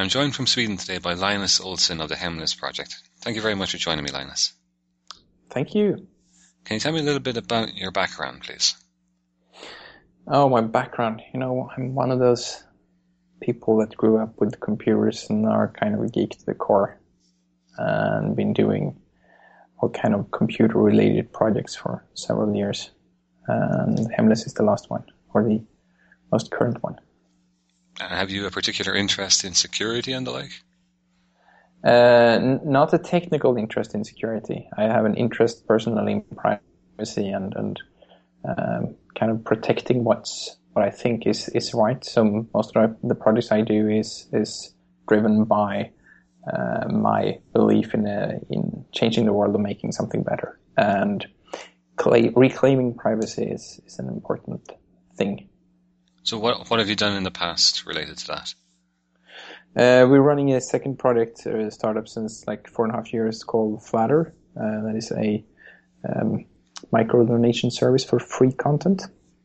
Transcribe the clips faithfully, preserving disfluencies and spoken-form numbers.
I'm joined from Sweden today by Linus Olsson of the Hemless Project. Thank you very much for joining me, Linus. Thank you. Can you tell me a little bit about your background, please? Oh, my background. You know, I'm one of those people that grew up with computers and are kind of a geek to the core, and been doing all kind of computer-related projects for several years. And Hemless is the last one, or the most current one. And have you a particular interest in security and the like? Uh, n- not a technical interest in security. I have an interest personally in privacy and, and um, kind of protecting what's what I think is, is right. So most of the projects I do is is driven by uh, my belief in uh, in changing the world and making something better. And cla- reclaiming privacy is, is an important thing. So what what have you done in the past related to that? Uh, we're running a second project, a startup since like four and a half years called Flatter. Uh, that is a um, micro donation service for free content.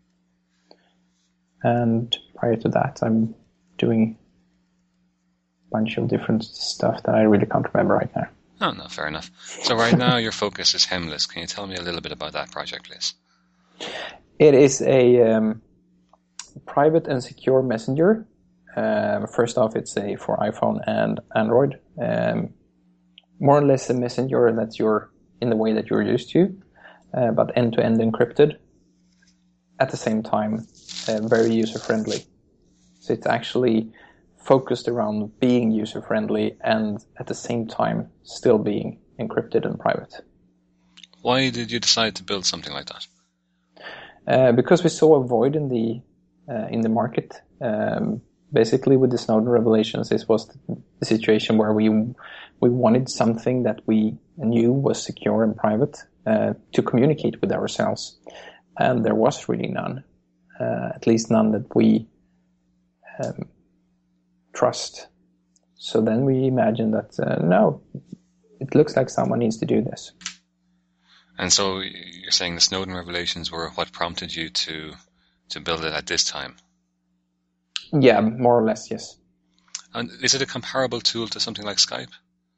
And prior to that, I'm doing a bunch of different stuff that I really can't remember right now. Oh, no, fair enough. So right now your focus is Hemless. Can you tell me a little bit about that project, please? It is a um, private and secure messenger. Um, first off, it's a for iPhone and Android. Um, more or less a messenger that's your in the way that you're used to, uh, but end-to-end encrypted. At the same time, uh, very user-friendly. So it's actually focused around being user-friendly and at the same time still being encrypted and private. Why did you decide to build something like that? Uh, because we saw a void in the uh, in the market. Um, Basically, with the Snowden revelations, this was the situation where we we wanted something that we knew was secure and private uh, to communicate with ourselves, and there was really none, uh, at least none that we um, trust. So then we imagined that uh, no, it looks like someone needs to do this. And so you're saying the Snowden revelations were what prompted you to to build it at this time? Yeah, more or less, yes. And is it a comparable tool to something like Skype?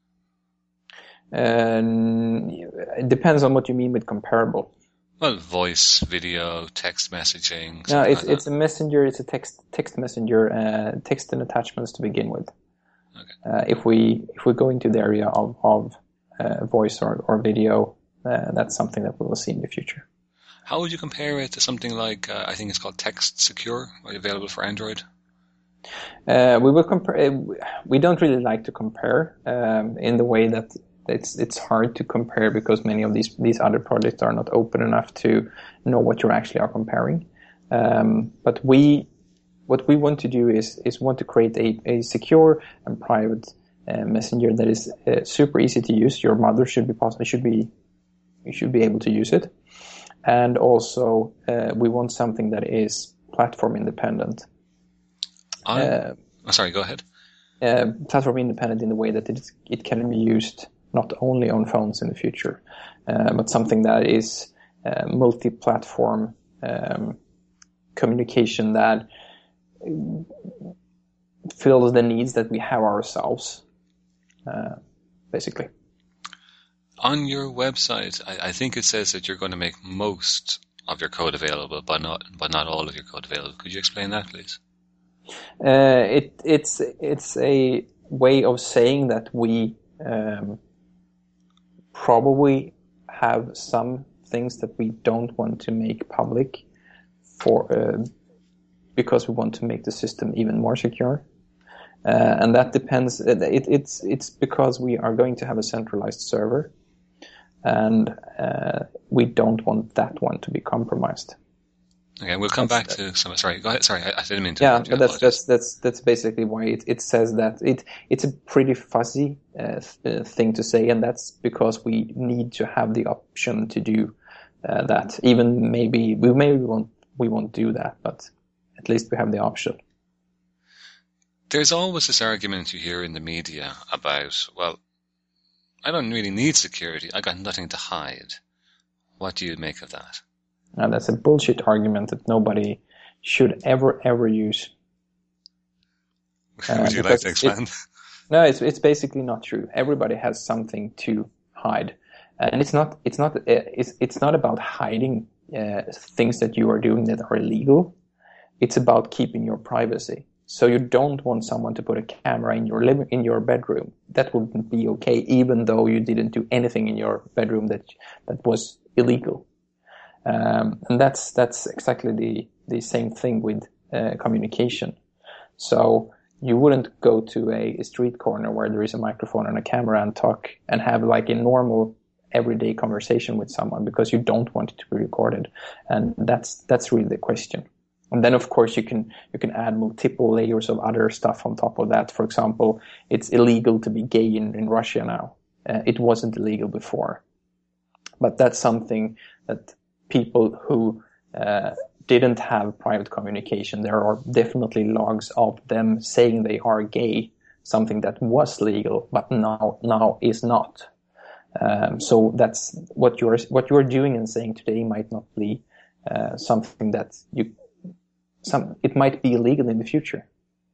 Um, it depends on what you mean with comparable. Well, voice, video, text messaging. No, it's like it's a messenger. It's a text text messenger, uh, text and attachments to begin with. Okay. Uh, if we if we go into the area of of uh, voice or or video, uh, that's something that we will see in the future. How would you compare it to something like uh, I think it's called Text Secure, available for Android? Uh, we will compare. We don't really like to compare um, in the way that it's it's hard to compare because many of these these other projects are not open enough to know what you actually are comparing. Um, but we, what we want to do is is want to create a, a secure and private uh, messenger that is uh, super easy to use. Your mother should be possible should be you should be able to use it, and also uh, we want something that is platform independent. Uh, oh, sorry, go ahead. Uh, platform independent in the way that it, it can be used not only on phones in the future, uh, but something that is uh, multi-platform um, communication that fills the needs that we have ourselves, uh, basically. On your website, I, I think it says that you're going to make most of your code available, but not but not all of your code available. Could you explain that, please? Uh, it, it's it's a way of saying that we um, probably have some things that we don't want to make public for uh, because we want to make the system even more secure, uh, and that depends. It, it's it's because we are going to have a centralized server, and uh, we don't want that one to be compromised. Okay, we'll come that's, back to some. Sorry, go ahead. Sorry, I, I didn't mean to. Yeah, but that's that's that's that's basically why it, it says that it it's a pretty fuzzy uh, th- thing to say, and that's because we need to have the option to do uh, that. Even maybe we maybe won't we won't do that, but at least we have the option. There's always this argument you hear in the media about, well, I don't really need security. I got nothing to hide. What do you make of that? Now, that's a bullshit argument that nobody should ever, ever use. Would you uh, like to expand? No, it's it's basically not true. Everybody has something to hide, and it's not it's not it's it's not about hiding uh, things that you are doing that are illegal. It's about keeping your privacy. So you don't want someone to put a camera in your living in your bedroom. That wouldn't be okay, even though you didn't do anything in your bedroom that that was illegal. Um, and that's that's exactly the the same thing with uh, communication. So you wouldn't go to a, a street corner where there is a microphone and a camera and talk and have like a normal everyday conversation with someone because you don't want it to be recorded. And that's that's really the question. And then of course you can you can add multiple layers of other stuff on top of that. For example, it's illegal to be gay in, in Russia now. Uh, it wasn't illegal before. But that's something that people who uh, didn't have private communication, there are definitely logs of them saying they are gay, something that was legal but now now is not. Um, so that's what you're what you're doing and saying today might not be uh, something that you some it might be illegal in the future.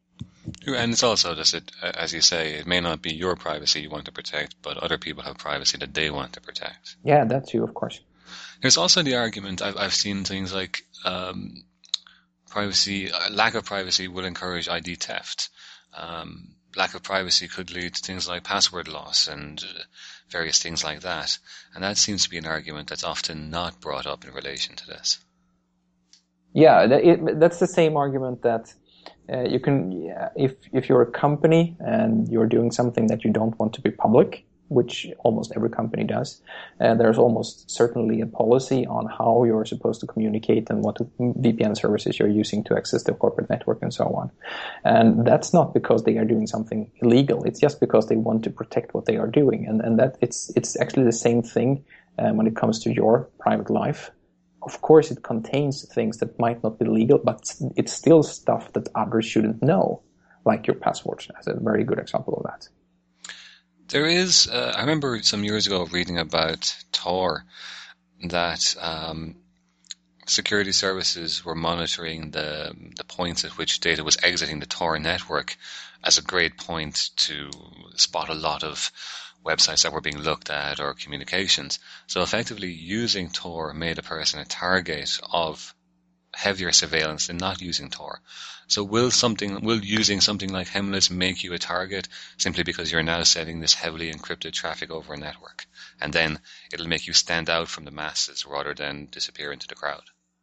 And it's also just it, as you say, it may not be your privacy you want to protect, but other people have privacy that they want to protect. Yeah, that too, of course. There's also the argument, I've, I've seen things like um, privacy, uh, lack of privacy will encourage I D theft. Um, lack of privacy could lead to things like password loss and uh, various things like that. And that seems to be an argument that's often not brought up in relation to this. Yeah, that, it, that's the same argument that uh, you can, yeah, if if you're a company and you're doing something that you don't want to be public, which almost every company does, uh, there's almost certainly a policy on how you're supposed to communicate and what V P N services you're using to access the corporate network and so on. And that's not because they are doing something illegal. It's just because they want to protect what they are doing. And, and that it's, it's actually the same thing um, when it comes to your private life. Of course, it contains things that might not be legal, but it's still stuff that others shouldn't know, like your passwords. That's a very good example of that. There is, uh, I remember some years ago reading about Tor, that um, security services were monitoring the the points at which data was exiting the Tor network as a great point to spot a lot of websites that were being looked at or communications. So effectively using Tor made a person a target of heavier surveillance than not using Tor. So will something, will using something like Hemless make you a target simply because you're now sending this heavily encrypted traffic over a network? And then it'll make you stand out from the masses rather than disappear into the crowd?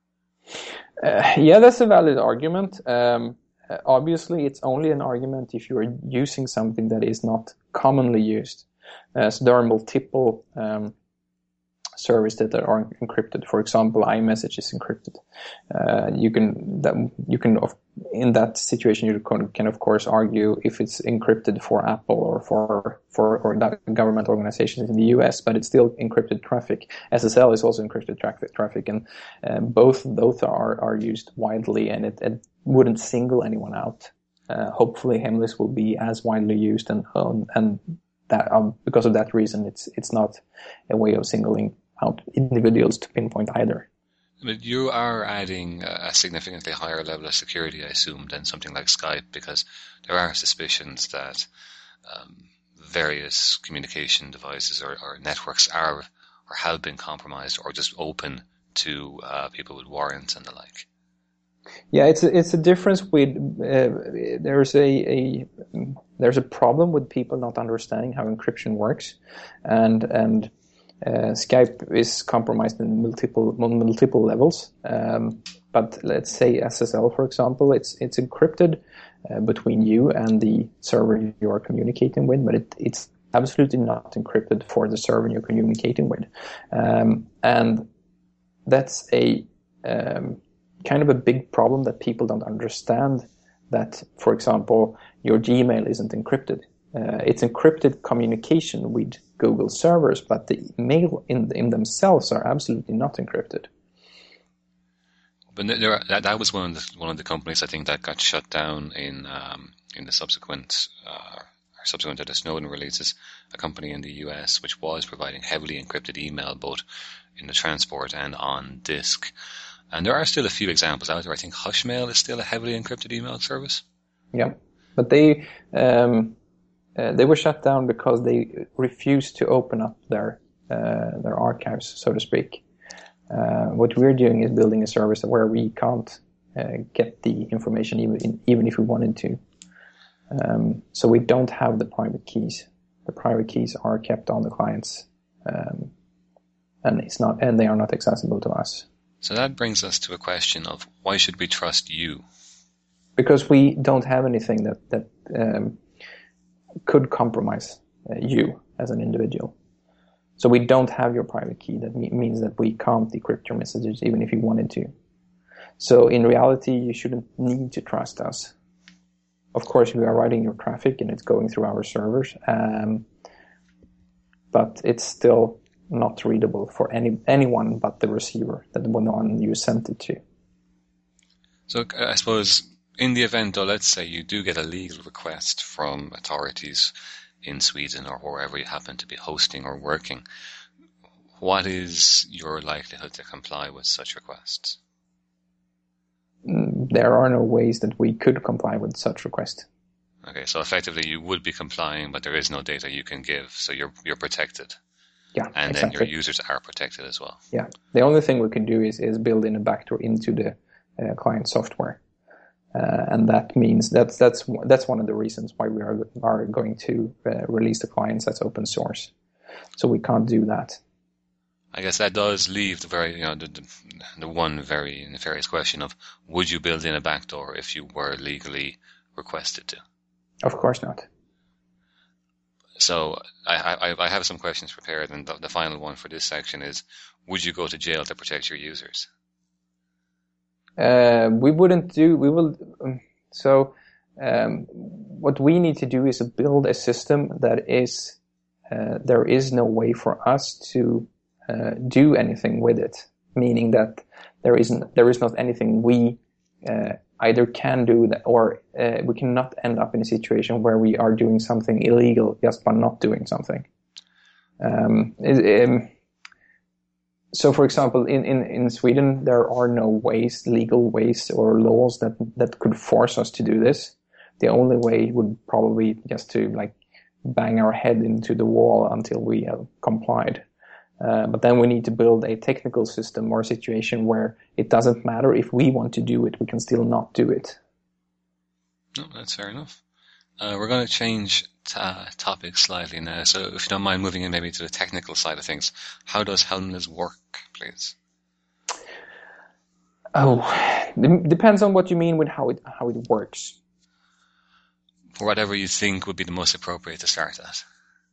Uh, yeah, that's a valid argument. Um, uh, obviously, it's only an argument if you are using something that is not commonly used. Uh, so there are multiple um, services that are encrypted. For example, iMessage is encrypted. Uh, you can that you can in that situation you can, can of course argue if it's encrypted for Apple or for for or government organizations in the U S, but it's still encrypted traffic. S S L is also encrypted traffic, traffic, and uh, both both are are used widely, and it, it wouldn't single anyone out. Uh, hopefully, Hemless will be as widely used, and um, and that um, because of that reason, it's it's not a way of singling out individuals to pinpoint either. But you are adding a significantly higher level of security, I assume, than something like Skype, because there are suspicions that um, various communication devices or, or networks are or have been compromised or just open to uh, people with warrants and the like. Yeah, it's a, it's a difference with uh, there's a, a there's a problem with people not understanding how encryption works, and and uh, Skype is compromised in multiple multiple levels. Um, but let's say S S L, for example, it's it's encrypted uh, between you and the server you are communicating with, but it, it's absolutely not encrypted for the server you're communicating with, um, and that's a um, kind of a big problem that people don't understand, that, for example, your Gmail isn't encrypted. Uh, it's encrypted communication with Google servers, but the mail in, in themselves are absolutely not encrypted. But there, that, that was one of the one of the companies I think that got shut down in um, in the subsequent uh, subsequent to the Snowden releases. A company in the U S which was providing heavily encrypted email both in the transport and on disk. And there are still a few examples out there. I think Hushmail is still a heavily encrypted email service. Yeah, but they um, uh, they were shut down because they refused to open up their uh, their archives, so to speak. Uh, what we're doing is building a service where we can't uh, get the information even even if we wanted to. Um, so we don't have the private keys. The private keys are kept on the clients, um, and it's not, and they are not accessible to us. So that brings us to a question of why should we trust you? Because we don't have anything that that um, could compromise uh, you as an individual. So we don't have your private key. That me- means that we can't decrypt your messages even if you wanted to. So in reality, you shouldn't need to trust us. Of course, we are writing your traffic and it's going through our servers, um, but it's still not readable for any anyone but the receiver, that the one you sent it to. So I suppose in the event, though, let's say you do get a legal request from authorities in Sweden or wherever you happen to be hosting or working, what is your likelihood to comply with such requests? There are no ways that we could comply with such request. Okay, so effectively you would be complying, but there is no data you can give, so you're you're protected. Yeah, and exactly. then your users are protected as well. Yeah, the only thing we can do is, is build in a backdoor into the uh, client software, uh, and that means that's that's that's one of the reasons why we are are going to uh, release the clients as open source. So we can't do that. I guess that does leave the very, you know, the, the, the one very nefarious question of, would you build in a backdoor if you were legally requested to? Of course not. So I, I, I have some questions prepared, and the, the final one for this section is, would you go to jail to protect your users? Uh, we wouldn't do, we will, um, so um, what we need to do is build a system that is, uh, there is no way for us to Uh, do anything with it, meaning that there isn't there is not anything we uh, either can do that, or uh, we cannot end up in a situation where we are doing something illegal just by not doing something. Um, it, um, so, for example, in, in, in Sweden, there are no ways, legal ways or laws that that could force us to do this. The only way would probably just to like bang our head into the wall until we have complied. Uh, but then we need to build a technical system or a situation where it doesn't matter if we want to do it, we can still not do it. No, that's fair enough. Uh, we're going to change t- topics slightly now. So if you don't mind moving in maybe to the technical side of things, how does Helmless work, please? Oh, it depends on what you mean with how it how it works. Whatever you think would be the most appropriate to start at.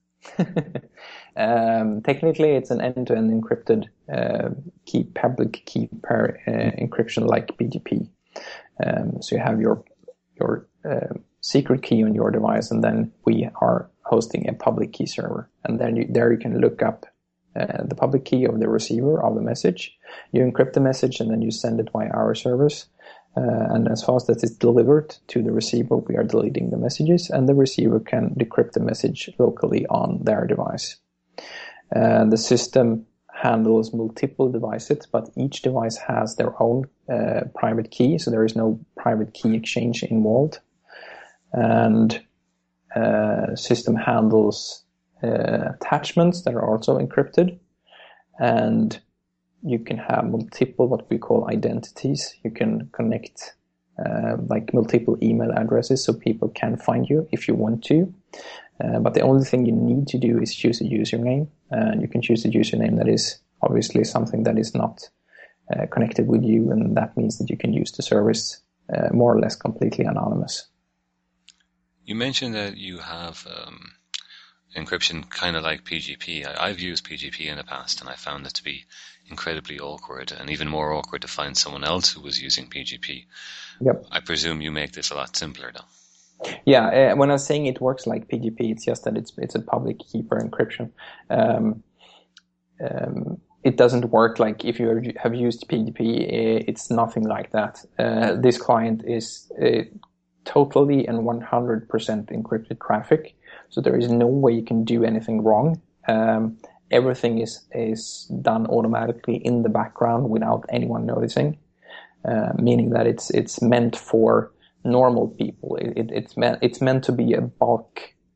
um, technically, it's an end-to-end encrypted uh, key, public key pair uh, encryption like P G P. Um, so you have your your uh, secret key on your device, and then we are hosting a public key server, and then you, there you can look up uh, the public key of the receiver of the message. You encrypt the message, and then you send it via our servers. Uh, and as fast as it's delivered to the receiver, we are deleting the messages, and the receiver can decrypt the message locally on their device. Uh, the system handles multiple devices, but each device has their own uh, private key, so there is no private key exchange involved. And uh, system handles uh, attachments that are also encrypted, and you can have multiple what we call identities. You can connect uh, like multiple email addresses so people can find you if you want to. Uh, but the only thing you need to do is choose a username. And uh, you can choose a username that is obviously something that is not uh, connected with you, and that means that you can use the service uh, more or less completely anonymous. You mentioned that you have um, encryption kind of like P G P. I, I've used P G P in the past, and I found it to be incredibly awkward, and even more awkward to find someone else who was using P G P. Yep. I presume you make this a lot simpler, though. Yeah, uh, when I'm saying it works like P G P, it's just that it's it's a public key pair encryption. Um, um, it doesn't work like if you have used P G P. It's nothing like that. Uh, this client is uh, totally and one hundred percent encrypted traffic, so there is no way you can do anything wrong. Um, everything is is done automatically in the background without anyone noticing, uh, meaning that it's it's meant for normal people. It, it, it's meant it's meant to be a bulk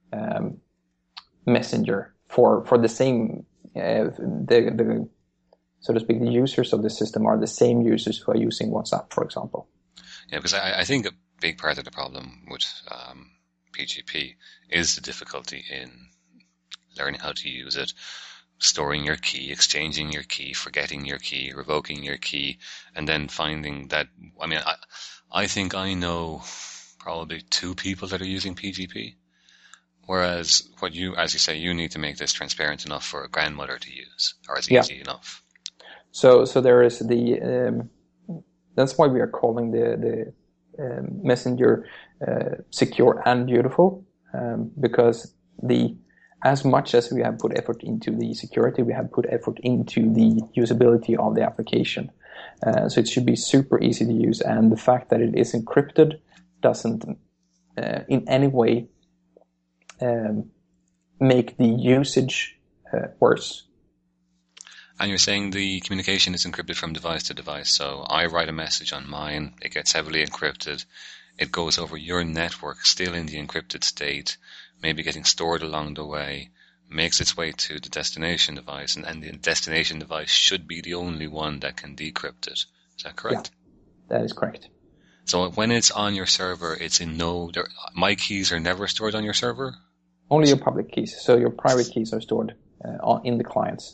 um, messenger for for the same uh, the the so to speak, the users of the system are the same users who are using WhatsApp, for example. Yeah, because I, I think a big part of the problem with um, P G P is the difficulty in learning how to use it, storing your key, exchanging your key, forgetting your key, revoking your key, and then finding that, I mean, I, I think I know probably two people that are using P G P, whereas what you, as you say, you need to make this transparent enough for a grandmother to use, or as yeah. easy enough. So, so there is the, um, that's why we are calling the, the um, messenger uh, secure and beautiful, um, because the, as much as we have put effort into the security, we have put effort into the usability of the application. Uh, so it should be super easy to use, and the fact that it is encrypted doesn't uh, in any way um, make the usage uh, worse. And you're saying the communication is encrypted from device to device. So I write a message on mine, it gets heavily encrypted, it goes over your network still in the encrypted state, maybe getting stored along the way, makes its way to the destination device, and, and the destination device should be the only one that can decrypt it. Is that correct? Yeah, that is correct. So when it's on your server, it's in no... There, my keys are never stored on your server? Only your public keys. So your private keys are stored uh, on, in the clients.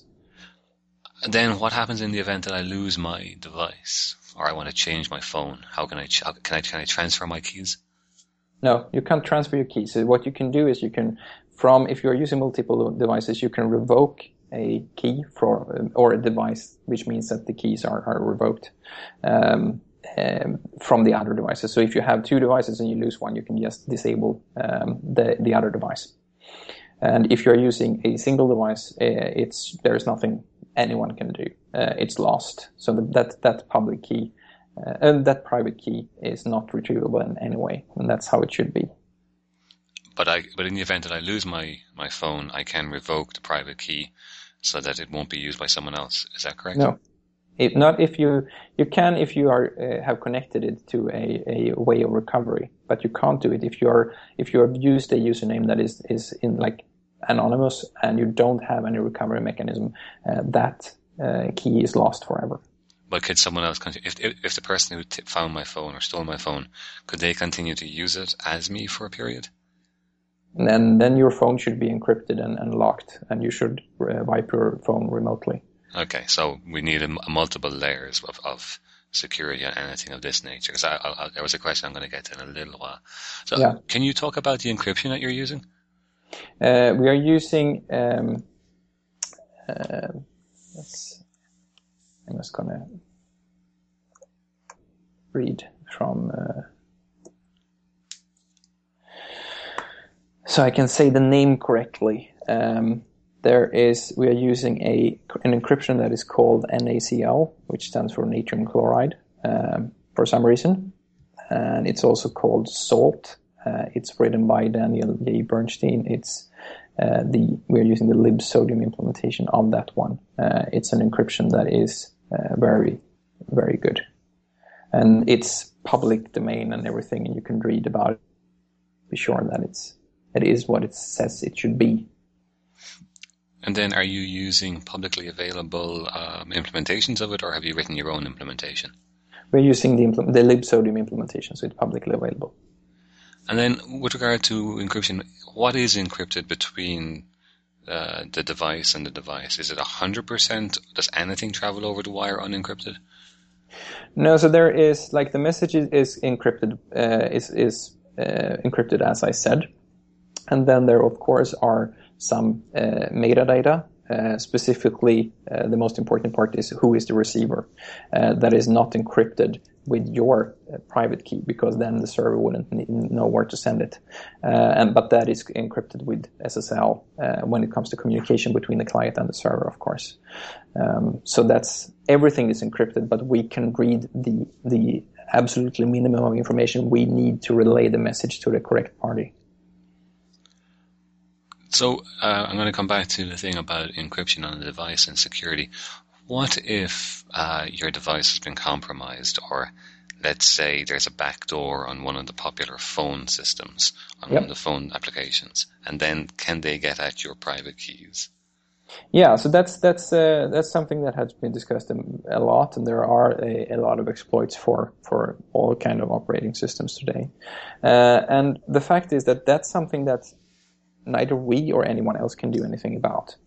And then what happens in the event that I lose my device, or I want to change my phone? How can I ch- can I can I transfer my keys? No, you can't transfer your keys. So what you can do is you can, from if you're using multiple devices, you can revoke a key for or a device, which means that the keys are, are revoked um, um, from the other devices. So if you have two devices and you lose one, you can just disable um, the the other device. And if you're using a single device, uh, it's there's nothing anyone can do. Uh, it's lost. So the, that that public key uh, and that private key is not retrievable in any way, and that's how it should be. But I but in the event that I lose my, my phone, I can revoke the private key so that it won't be used by someone else. Is that correct? No, if not if you you can if you are uh, have connected it to a, a way of recovery, but you can't do it if you're if you have used a username that is is in like anonymous and you don't have any recovery mechanism, uh, that uh, key is lost forever. But could someone else continue, if, if if the person who t- found my phone or stole my phone, could they continue to use it as me for a period? And then, then your phone should be encrypted and, and locked, and you should uh, wipe your phone remotely. Okay, so we need a, a multiple layers of, of security on anything of this nature. Because I, I, I, there was a question I'm going to get to in a little while. So yeah. Can you talk about the encryption that you're using? Uh, we are using, um, uh, let's, I'm just going to read from, uh, so I can say the name correctly. Um, there is, we are using a an encryption that is called N A C L, which stands for natrium chloride, um, for some reason. And it's also called SALT. Uh, it's written by Daniel J. Bernstein. It's uh, the we're using the libsodium implementation of that one. Uh, it's an encryption that is uh, very, very good, and it's public domain and everything, and you can read about it. Be sure that it's it is what it says it should be. And then, are you using publicly available um, implementations of it, or have you written your own implementation? We're using the impl- the libsodium implementation, so it's publicly available. And then, with regard to encryption, what is encrypted between uh, the device and the device? Is it one hundred percent? Does anything travel over the wire unencrypted? No, so there is, like, the message is, is encrypted, uh, is, is uh, encrypted, as I said. And then there, of course, are some uh, metadata. Uh, specifically, uh, the most important part is who is the receiver. Uh, that is not encrypted with your uh, private key, because then the server wouldn't need, know where to send it. Uh, and but that is encrypted with S S L uh, when it comes to communication between the client and the server, of course. Um, so that's everything is encrypted, but we can read the the absolutely minimum of information we need to relay the message to the correct party. So uh, I'm going to come back to the thing about encryption on the device and security. What if uh, your device has been compromised, or let's say there's a backdoor on one of the popular phone systems, on Yep. one of the phone applications, and then can they get at your private keys? Yeah, so that's that's uh, that's something that has been discussed a lot, and there are a, a lot of exploits for for all kind of operating systems today. Uh, and the fact is that that's something that neither we or anyone else can do anything about.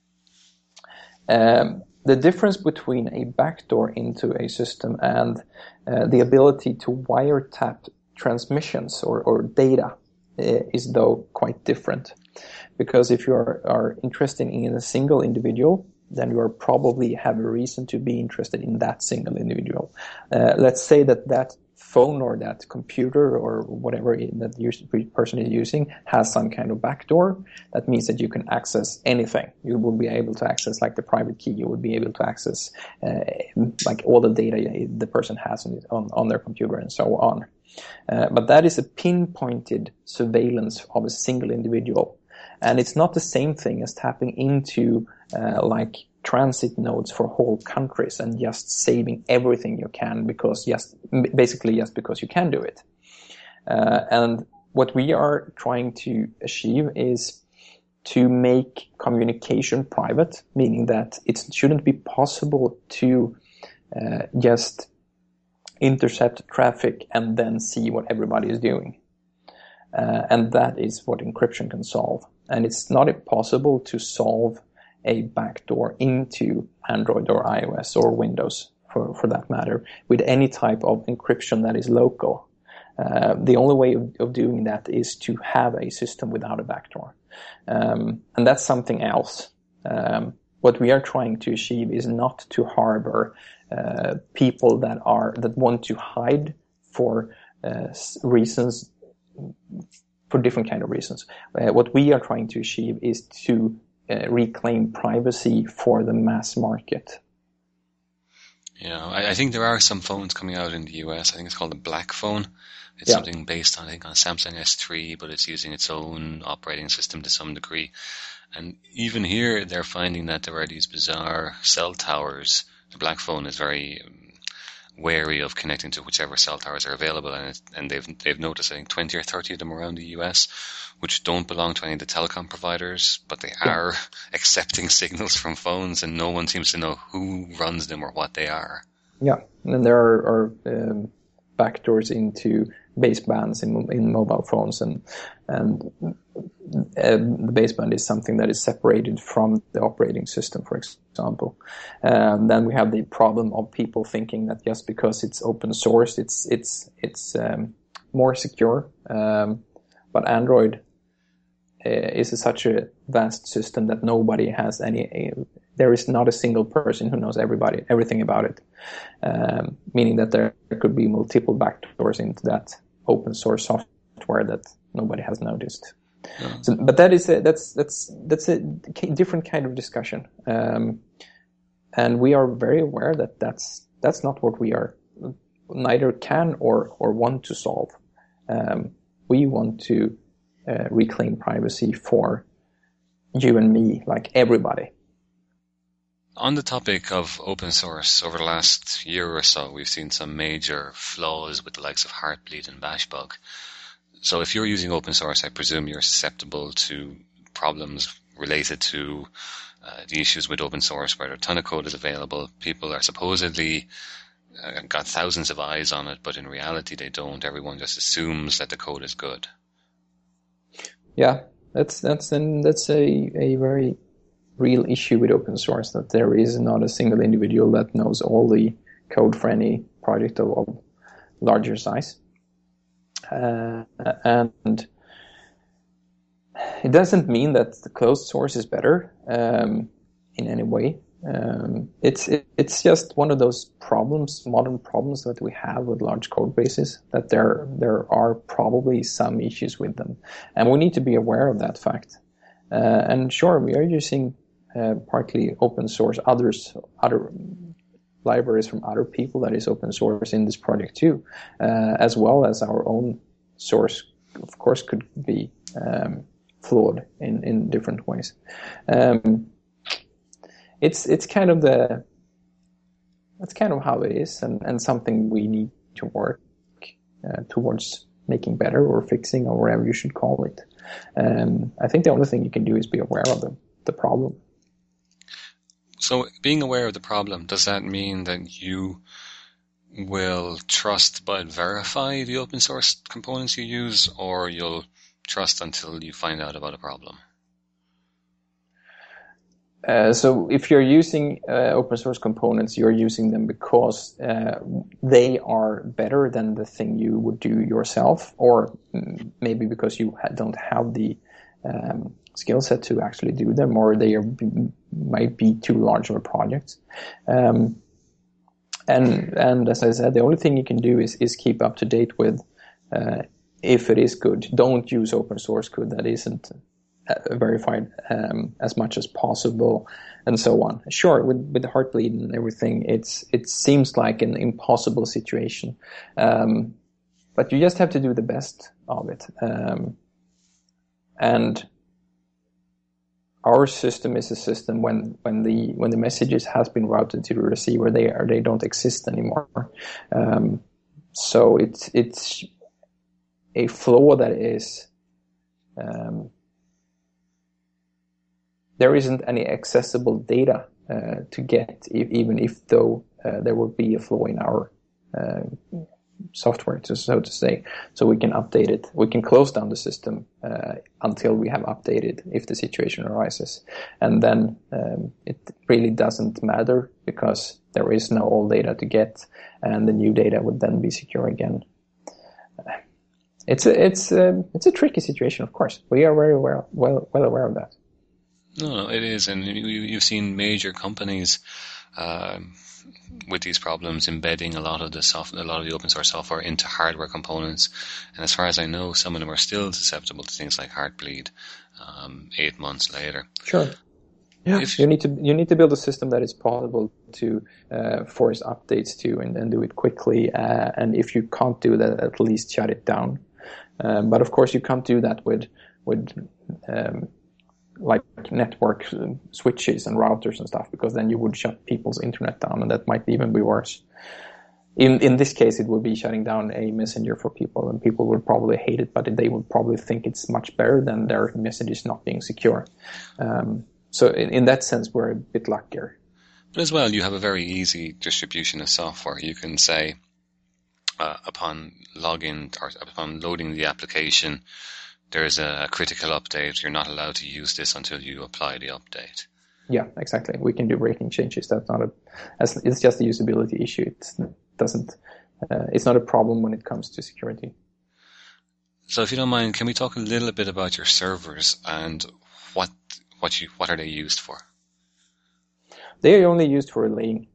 Um, the difference between a backdoor into a system and uh, the ability to wiretap transmissions or, or data uh, is though quite different. Because if you are, are interested in a single individual, then you are probably have a reason to be interested in that single individual. Uh, let's say that that phone or that computer or whatever that the person is using has some kind of backdoor. That means that you can access anything. You will be able to access like the private key. You will be able to access uh, like all the data the person has on, on, on their computer and so on. Uh, but that is a pinpointed surveillance of a single individual. And it's not the same thing as tapping into uh, like transit nodes for whole countries and just saving everything you can because just basically just because you can do it. Uh, and what we are trying to achieve is to make communication private, meaning that it shouldn't be possible to uh, just intercept traffic and then see what everybody is doing. Uh, and that is what encryption can solve. And it's not possible to solve a backdoor into Android or iOS or Windows, for, for that matter, with any type of encryption that is local. Uh, the only way of, of doing that is to have a system without a backdoor. Um, and that's something else. Um, what we are trying to achieve is not to harbor uh, people that are that want to hide for uh, reasons for different kind of reasons. Uh, what we are trying to achieve is to uh, reclaim privacy for the mass market. Yeah, I, I think there are some phones coming out in the U S. I think it's called the Black Phone. It's Yeah. something based on, I think, on Samsung S three, but it's using its own operating system to some degree. And even here, they're finding that there are these bizarre cell towers. The Black Phone is very um, wary of connecting to whichever cell towers are available, and it, and they've they've noticed I think twenty or thirty of them around the U S, which don't belong to any of the telecom providers, but they Yeah. are accepting signals from phones, and no one seems to know who runs them or what they are. Yeah, and there are, are um, backdoors into basebands in in mobile phones, and and uh, the baseband is something that is separated from the operating system, for example. Um, then we have the problem of people thinking that just because it's open source, it's it's it's um, more secure. Um, but Android uh, is a, such a vast system that nobody has any. Uh, there is not a single person who knows everybody everything about it. Um, meaning that there could be multiple backdoors into that open source software that nobody has noticed. Yeah. So, but that is a, that's that's that's a different kind of discussion, um, and we are very aware that that's that's not what we are neither can or or want to solve. Um, we want to uh, reclaim privacy for you and me, like everybody. On the topic of open source, over the last year or so, we've seen some major flaws with the likes of Heartbleed and Bashbug. So if you're using open source, I presume you're susceptible to problems related to uh, the issues with open source, where a ton of code is available. People are supposedly uh, got thousands of eyes on it, but in reality they don't. Everyone just assumes that the code is good. Yeah, that's that's an, that's a, a very real issue with open source, that there is not a single individual that knows all the code for any project of, of larger size. Uh, and it doesn't mean that the closed source is better um, in any way. Um, it's it, it's just one of those problems, modern problems that we have with large code bases, that there there are probably some issues with them, and we need to be aware of that fact. Uh, and sure, we are using uh, partly open source, others other libraries from other people that is open source in this project too, uh, as well as our own source, of course, could be um, flawed in, in different ways. Um, it's it's kind of the that's kind of how it is, and, and something we need to work uh, towards making better or fixing or whatever you should call it. Um, I think the only thing you can do is be aware of the, the problem. So being aware of the problem, does that mean that you will trust but verify the open source components you use, or you'll trust until you find out about a problem? Uh, so if you're using uh, open source components, you're using them because uh, they are better than the thing you would do yourself, or maybe because you ha- don't have the um, skill set to actually do them, or they are, might be too large of a project. Um, and and as I said, the only thing you can do is, is keep up to date with uh, if it is good. Don't use open source code that isn't verified um, as much as possible, and so on. Sure, with with the Heartbleed and everything, it's it seems like an impossible situation, um, but you just have to do the best of it. Um, and our system is a system when when the when the messages has been routed to the receiver, they are they don't exist anymore. Um, so it's it's a flaw that is. Um, There isn't any accessible data uh, to get, e- even if though uh, there would be a flaw in our uh, software, to, so to say. So we can update it. We can close down the system uh, until we have updated if the situation arises. And then um, it really doesn't matter because there is no old data to get, and the new data would then be secure again. It's a, it's a, it's a tricky situation, of course. We are very well, well, well aware of that. No, no, it is, and you, you've seen major companies uh, with these problems embedding a lot of the soft, a lot of the open source software into hardware components. And as far as I know, some of them are still susceptible to things like Heartbleed um, eight months later. Sure. Yeah. If, you need to you need to build a system that is possible to uh, force updates to and, and do it quickly. Uh, and if you can't do that, at least shut it down. Um, but of course, you can't do that with with um, like network switches and routers and stuff, because then you would shut people's internet down, and that might even be worse. In in this case, it would be shutting down a messenger for people, and people would probably hate it, but they would probably think it's much better than their messages not being secure. Um, so in, in that sense, we're a bit luckier. But as well, you have a very easy distribution of software. You can say, uh, upon login or upon loading the application, there's a critical update. You're not allowed to use this until you apply the update. Yeah, exactly. We can do breaking changes. That's not a. It's just a usability issue. It doesn't. Uh, it's not a problem when it comes to security. So, if you don't mind, can we talk a little bit about your servers and what what you what are they used for? They are only used for relaying.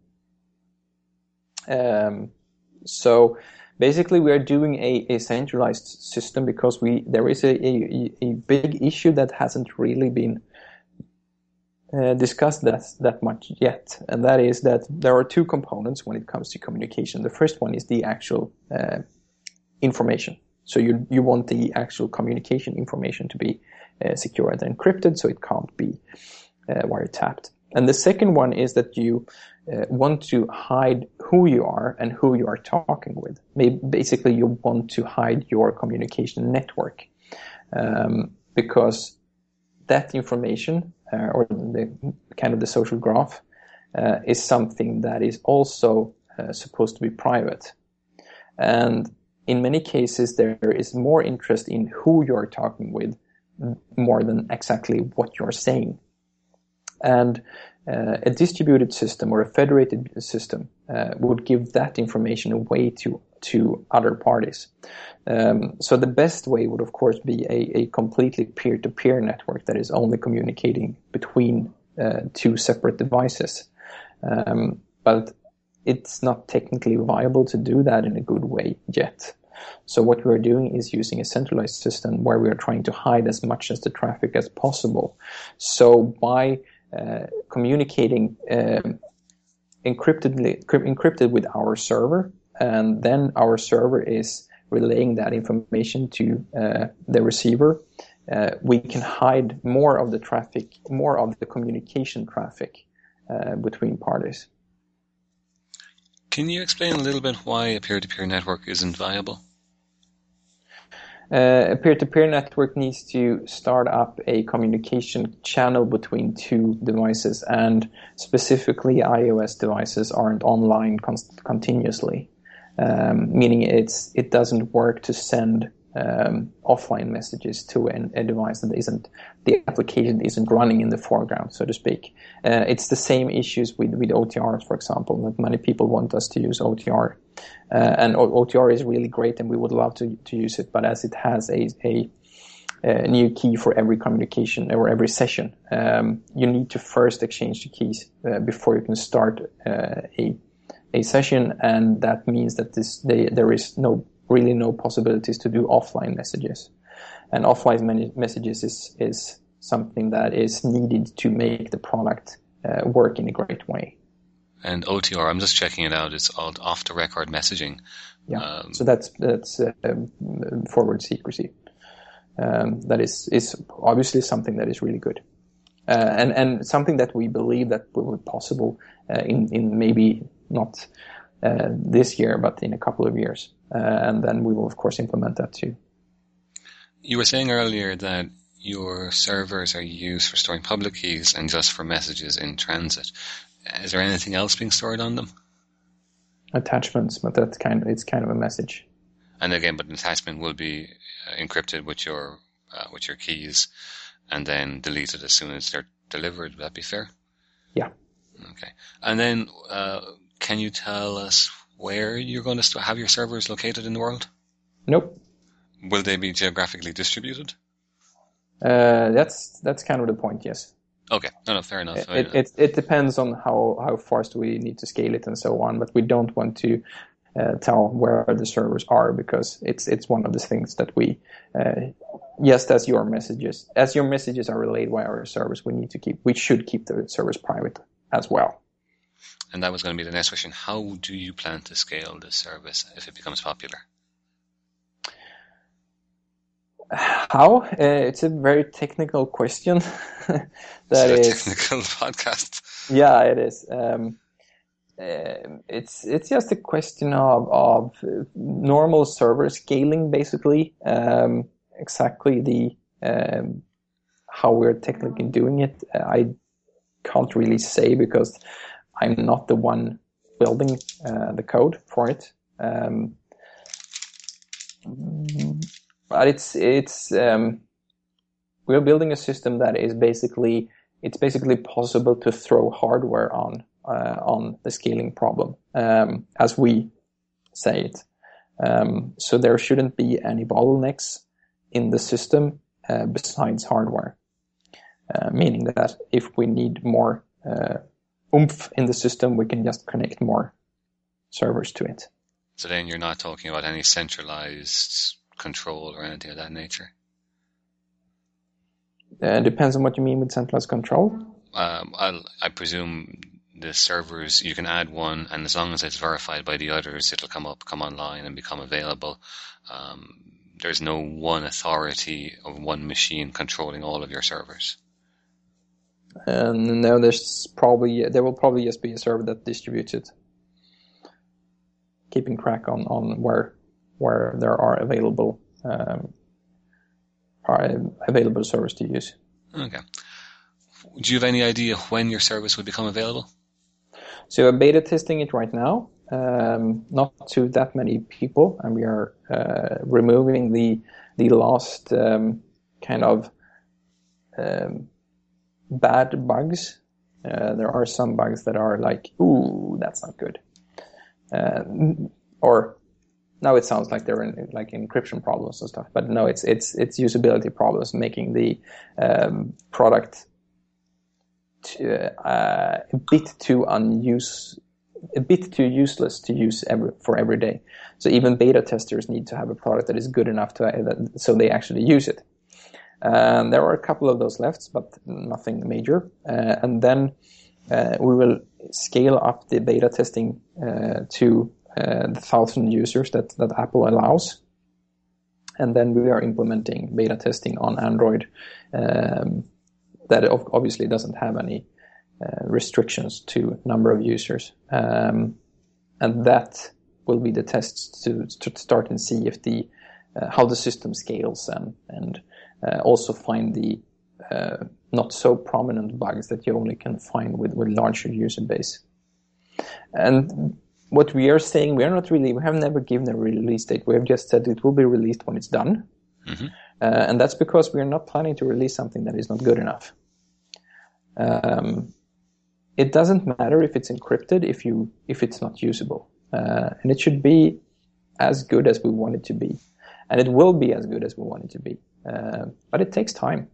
Um. So. Basically, we are doing a, a centralized system because we there is a, a, a big issue that hasn't really been uh, discussed that, that much yet, and that is that there are two components when it comes to communication. The first one is the actual uh, information. So you you want the actual communication information to be uh, secure and encrypted, so it can't be uh, wiretapped. And the second one is that you uh, want to hide who you are and who you are talking with. Maybe basically, you want to hide your communication network um, because that information uh, or the kind of the social graph uh, is something that is also uh, supposed to be private. And in many cases, there is more interest in who you are talking with more than exactly what you're saying. And uh, a distributed system or a federated system uh, would give that information away to to other parties. Um, so the best way would, of course, be a, a completely peer-to-peer network that is only communicating between uh, two separate devices. Um, but it's not technically viable to do that in a good way yet. So what we're doing is using a centralized system where we are trying to hide as much as the traffic as possible. So by uh, communicating uh, encryptedly, encrypted with our server, and then our server is relaying that information to uh, the receiver, uh, we can hide more of the traffic, more of the communication traffic uh, between parties. Can you explain a little bit why a peer-to-peer network isn't viable? Uh, a peer-to-peer network needs to start up a communication channel between two devices, and specifically iOS devices aren't online con- continuously, um, meaning it's it doesn't work to send um, offline messages to an, a device that isn't, the application isn't running in the foreground, so to speak. Uh, it's the same issues with, with O T Rs, for example, that many people want us to use O T R. Uh, and o- OTR is really great, and we would love to, to use it, but as it has a, a, a new key for every communication or every session, um, you need to first exchange the keys uh, before you can start uh, a a session, and that means that this they, there is no really no possibilities to do offline messages. And offline many messages is is something that is needed to make the product uh, work in a great way. And O T R, I'm just checking it out. It's called off-the-record messaging. Yeah. Um, so that's that's uh, forward secrecy. Um, that is is obviously something that is really good, uh, and and something that we believe that will be possible uh, in in maybe not uh, this year, but in a couple of years, uh, and then we will of course implement that too. You were saying earlier that your servers are used for storing public keys and just for messages in transit. Is there anything else being stored on them? Attachments, but that's kind of, it's kind of a message. And again, but an attachment will be uh, encrypted with your uh, with your keys, and then deleted as soon as they're delivered. Would that be fair? Yeah. Okay. And then, uh, can you tell us where you're going to st- have your servers located in the world? Nope. Will they be geographically distributed? Uh, that's that's kind of the point. Yes. Okay. No, no, fair enough. It, I mean, it, it, it depends on how, how fast we need to scale it and so on, but we don't want to uh, tell where the servers are, because it's it's one of the things that we, uh, yes, as your messages, as your messages are relayed via our servers, we need to keep, we should keep the servers private as well. And that was going to be the next question. How do you plan to scale this service if it becomes popular? How? Uh, it's a very technical question. that it's a is, technical podcast. Yeah, it is. Um, uh, it's it's just a question of of normal server scaling, basically. Um, exactly the um, how we're technically doing it, I can't really say, because I'm not the one building uh, the code for it. Um, But it's it's um, we're building a system that is basically it's basically possible to throw hardware on uh, on the scaling problem, um, as we say it. Um, so there shouldn't be any bottlenecks in the system uh, besides hardware. Uh, meaning that if we need more uh, oomph in the system, we can just connect more servers to it. So then you're not talking about any centralized control or anything of that nature? Uh, depends on what you mean with centralized control. Um, I'll, I presume the servers, you can add one, and as long as it's verified by the others, it'll come up, come online, and become available. Um, there's no one authority of one machine controlling all of your servers. And no, there's probably there will probably just be a server that distributes it, keeping track on, on where where there are available um, are available servers to use. Okay. Do you have any idea when your service will become available? So we're beta testing it right now, um, not to that many people, and we are uh, removing the the last um, kind of um, bad bugs. Uh, there are some bugs that are like, ooh, that's not good, uh, or now it sounds like they're in, like encryption problems and stuff. But no, it's it's it's usability problems, making the um, product to, uh, a bit too unuse, a bit too useless to use every, for every day. So even beta testers need to have a product that is good enough to uh, so they actually use it. Um, there are a couple of those left, but nothing major. Uh, and then uh, we will scale up the beta testing uh, to uh, the thousand users that, that Apple allows. And then we are implementing beta testing on Android um, that obviously doesn't have any uh, restrictions to number of users. Um, and that will be the tests to, to start and see if the uh, how the system scales and and uh, also find the uh, not so prominent bugs that you only can find with with larger user base. And what we are saying, we are not really, we have never given a release date. We have just said it will be released when it's done. Mm-hmm. Uh, and that's because we are not planning to release something that is not good enough. Um, it doesn't matter if it's encrypted if you if it's not usable. Uh, and it should be as good as we want it to be. And it will be as good as we want it to be. Uh, but it takes time.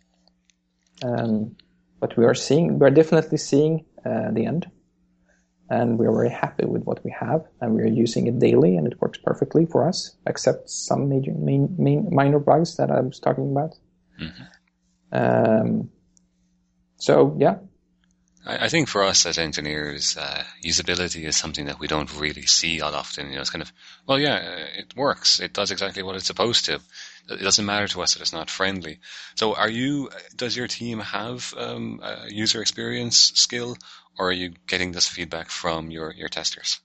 Um, but we are seeing, we are definitely seeing uh, the end. And we are very happy with what we have, and we are using it daily, and it works perfectly for us, except some major, main, main, minor bugs that I was talking about. Mm-hmm. Um, so, yeah. I, I think for us as engineers, uh, usability is something that we don't really see all often. You know, it's kind of, well, yeah, it works. It does exactly what it's supposed to. It doesn't matter to us that it's not friendly. So are you, does your team have um, a user experience skill, or are you getting this feedback from your, your testers?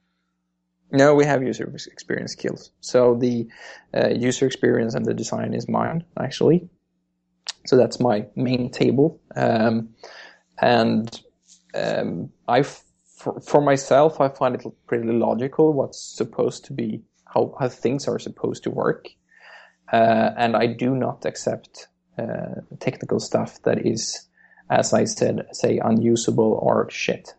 No, we have user experience skills. So the uh, user experience and the design is mine, actually. So that's my main table. Um, and um, I, for, for myself, I find it pretty logical what's supposed to be, how, how things are supposed to work. Uh, and I do not accept uh, technical stuff that is, as I said, say unusable or shit.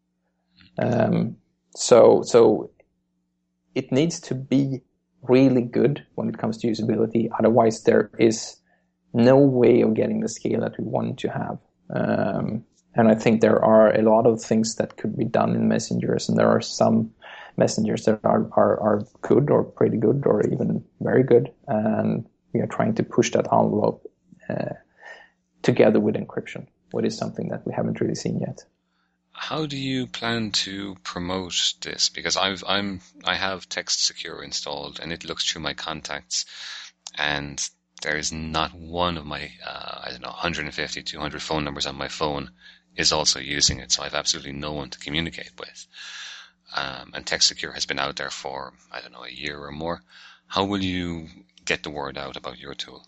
Um, so, so it needs to be really good when it comes to usability. Otherwise, there is no way of getting the scale that we want to have. Um, and I think there are a lot of things that could be done in messengers, and there are some messengers that are, are, are good or pretty good or even very good. And we are trying to push that envelope uh, together with encryption, what is something that we haven't really seen yet. How do you plan to promote this? Because I've, I'm, I have Text Secure installed, and it looks through my contacts, and there is not one of my, uh, I don't know, one hundred fifty, two hundred phone numbers on my phone is also using it. So I have absolutely no one to communicate with. Um, and Text Secure has been out there for, I don't know, a year or more. How will you get the word out about your tool?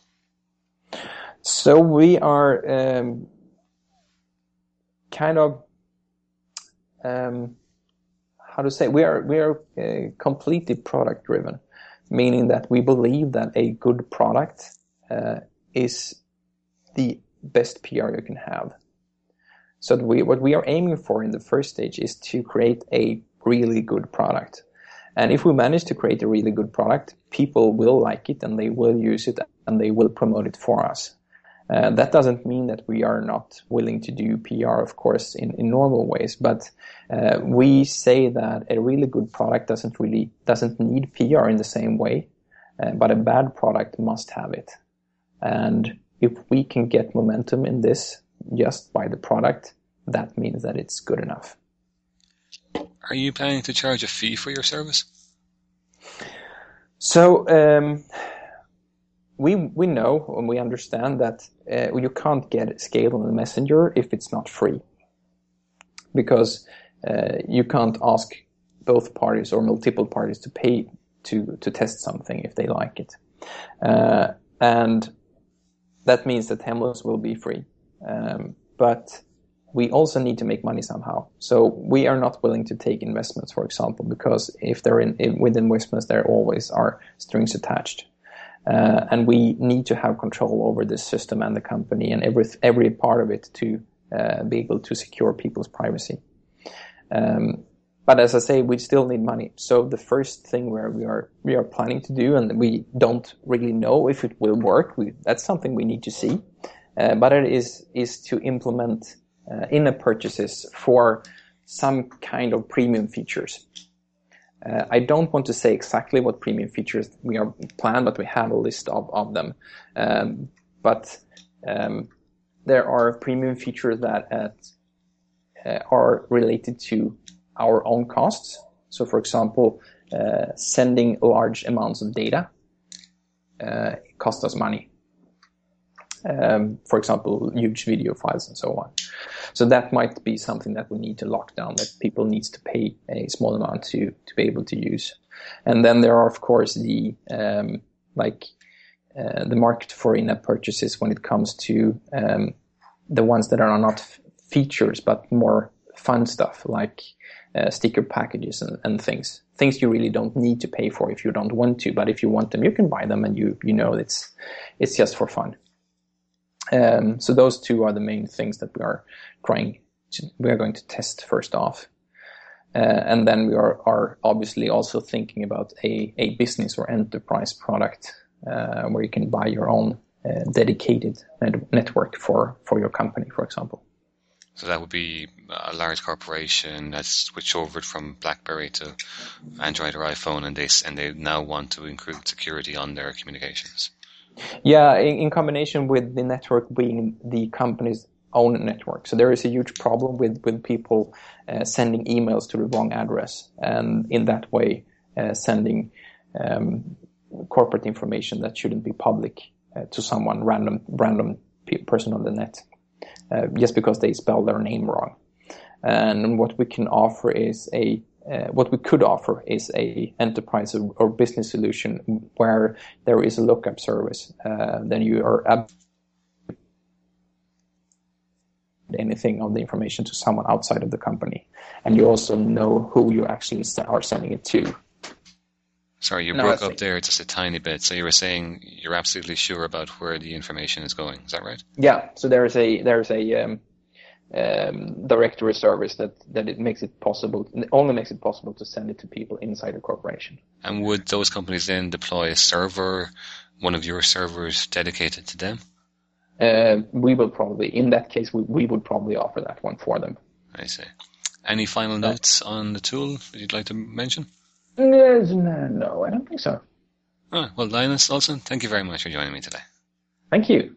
So we are um, kind of, um, how to say, we are we are uh, completely product driven, meaning that we believe that a good product uh, is the best P R you can have. So we, what we are aiming for in the first stage is to create a really good product. And if we manage to create a really good product, people will like it and they will use it and they will promote it for us. Uh, that doesn't mean that we are not willing to do P R, of course, in, in normal ways, but uh, we say that a really good product doesn't really doesn't need P R in the same way, uh, but a bad product must have it. And if we can get momentum in this just by the product, that means that it's good enough. Are you planning to charge a fee for your service? So um, we we know and we understand that uh, you can't get scale on the messenger if it's not free, because uh, you can't ask both parties or multiple parties to pay to to test something if they like it, uh, and that means that Hemless will be free, um, but we also need to make money somehow. So we are not willing to take investments, for example, because if they're in, in with investments, there always are strings attached. Uh, and we need to have control over this system and the company and every, every part of it to uh, be able to secure people's privacy. Um, but as I say, we still need money. So the first thing where we are we are planning to do, and we don't really know if it will work, we, that's something we need to see. Uh, but it is is to implement Uh, in-app purchases for some kind of premium features. Uh, I don't want to say exactly what premium features we are planned, but we have a list of, of them. Um, but um, there are premium features that uh, uh, are related to our own costs. So, for example, uh, sending large amounts of data uh, costs us money. Um, for example, huge video files and so on. So that might be something that we need to lock down, that people needs to pay a small amount to, to be able to use. And then there are, of course, the um, like uh, the market for in-app purchases when it comes to um, the ones that are not f- features but more fun stuff, like uh, sticker packages and, and things. Things you really don't need to pay for if you don't want to, but if you want them, you can buy them, and you you know it's it's just for fun. Um, so those two are the main things that we are trying to, we are going to test first off. Uh, and then we are, are obviously also thinking about a, a business or enterprise product uh, where you can buy your own uh, dedicated net- network for, for your company, for example. So that would be a large corporation that's switched over from BlackBerry to Android or iPhone, and they and they now want to include security on their communications. Yeah, in, in combination with the network being the company's own network. So there is a huge problem with, with people uh, sending emails to the wrong address, and in that way uh, sending um, corporate information that shouldn't be public uh, to someone random random pe- person on the net, uh, just because they spell their name wrong. And what we can offer is a uh, what we could offer is a enterprise or, or business solution where there is a lookup service. Uh, then you are ab- anything of the information to someone outside of the company, and you also know who you actually are sending it to. Sorry, you no, broke up there just a tiny bit. So you were saying you're absolutely sure about where the information is going. Is that right? Yeah. So there is a there is a um, um, directory service that that it makes it possible, only makes it possible to send it to people inside a corporation. And would those companies then deploy a server, one of your servers dedicated to them? Uh, we will probably, in that case, we, we would probably offer that one for them. I see. Any final notes on the tool that you'd like to mention? No, no, I don't think so. Oh, well, Linus Olsson, thank you very much for joining me today. Thank you.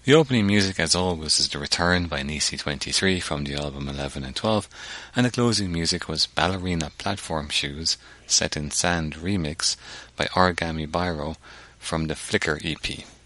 The opening music, as always, is The Return by Nisi twenty-three from the album eleven and twelve, and the closing music was Ballerina Platform Shoes Set in Sand remix by Origami Biro from the Flicker E P.